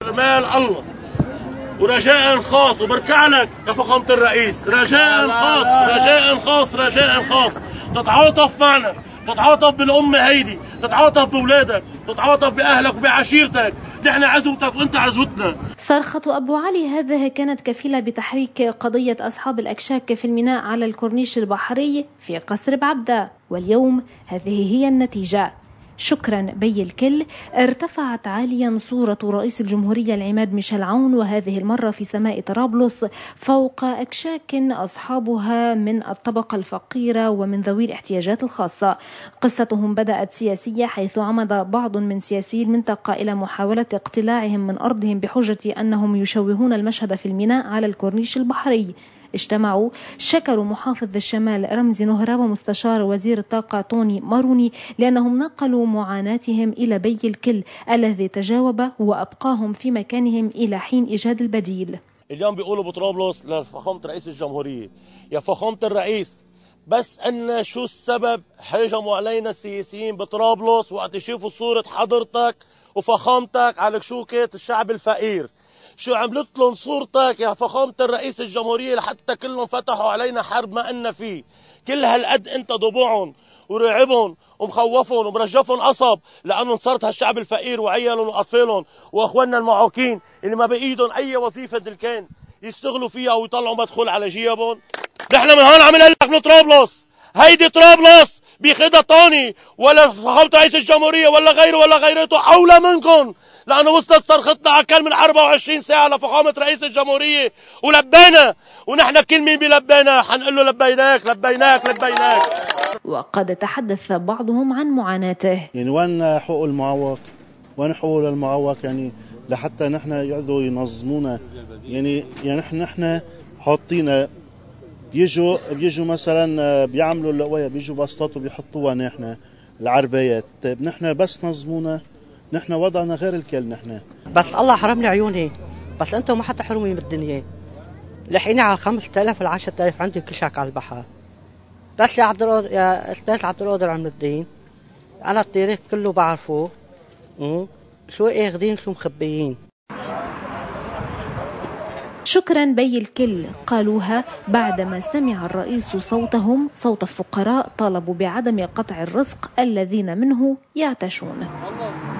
مال الله ورجاء خاص وبركع لك يا فخامة الرئيس، رجاء خاص رجاء خاص رجاء خاص تتعاطف معنا، تتعاطف بالأمة هيدي، تتعاطف بأولادك، تتعاطف بأهلك وبعشيرتك، نحن عزوتك وأنت عزوتنا. صرخة أبو علي هذه كانت كفيلة بتحريك قضية أصحاب الأكشاك في الميناء على الكورنيش البحري في قصر بعبدة، واليوم هذه هي النتيجة. شكرا بي الكل ارتفعت عاليا صورة رئيس الجمهورية العماد ميشيل عون، وهذه المرة في سماء طرابلس فوق أكشاك أصحابها من الطبقة الفقيرة ومن ذوي الاحتياجات الخاصة. قصتهم بدأت سياسية، حيث عمد بعض من سياسي المنطقة إلى محاولة اقتلاعهم من أرضهم بحجة أنهم يشوهون المشهد في الميناء على الكورنيش البحري. اجتمعوا، شكروا محافظ الشمال رمزي نهرة ومستشار وزير الطاقة توني ماروني لأنهم نقلوا معاناتهم إلى بي الكل الذي تجاوب وأبقاهم في مكانهم إلى حين إيجاد البديل. اليوم بيقولوا بطرابلس لفخامة رئيس الجمهورية، يا فخامة الرئيس بس أن شو السبب هجموا علينا السياسيين بطرابلس وقت يشوفوا صورة حضرتك وفخامتك على كشوكة الشعب الفقير، شو عملت لهم صورتك يا فخامة الرئيس الجمهورية لحتى كلهم فتحوا علينا حرب ما إن فيه، كل هالقد أنت ضبوعهم ورعبهم ومخوفهم ومرجفهم قصب لأنهم صارت هالشعب الفقير وعيالهم وأطفالهم وأخواننا المعوقين اللي ما بإيدهم أي وظيفة كان يشتغلوا فيها ويطلعوا مدخول على جيبهم. نحن من هون عم نقول لك من طرابلس، هيدي طرابلس بياخدها طوني ولا فخامة رئيس الجمهورية ولا غيره ولا غيرته أولى منكم، لأنه وصلت صرختنا على أقل من 24 ساعة لفخامة رئيس الجمهورية ولبينا، ونحن كل مين بلبينا حنقول له لبيناك لبيناك لبيناك. وقد تحدث بعضهم عن معاناته، يعني وين حقوق المعوق؟ وين حقوق المعوق؟ يعني لحتى نحن يقعدوا ينظمونا، يعني نحن حاطينا بيجوا مثلا بيعملوا اللقوايه، بيجوا بسطات وبيحطوها نحن العربيات. طيب نحن بس نظمونا، نحن وضعنا غير الكل. نحن بس الله حرمني عيوني، بس انتم ما حتى حرموني بالدنيا. لحقيني على 5000 وال 10000 عندي كل شك على البحر. بس يا استاذ عبد القادر عم الدين، انا التاريخ كله بعرفه، شو اخذين شو مخبيين. شكرا بي الكل قالوها بعدما سمع الرئيس صوتهم، صوت الفقراء طالبوا بعدم قطع الرزق الذين منه يعتشون.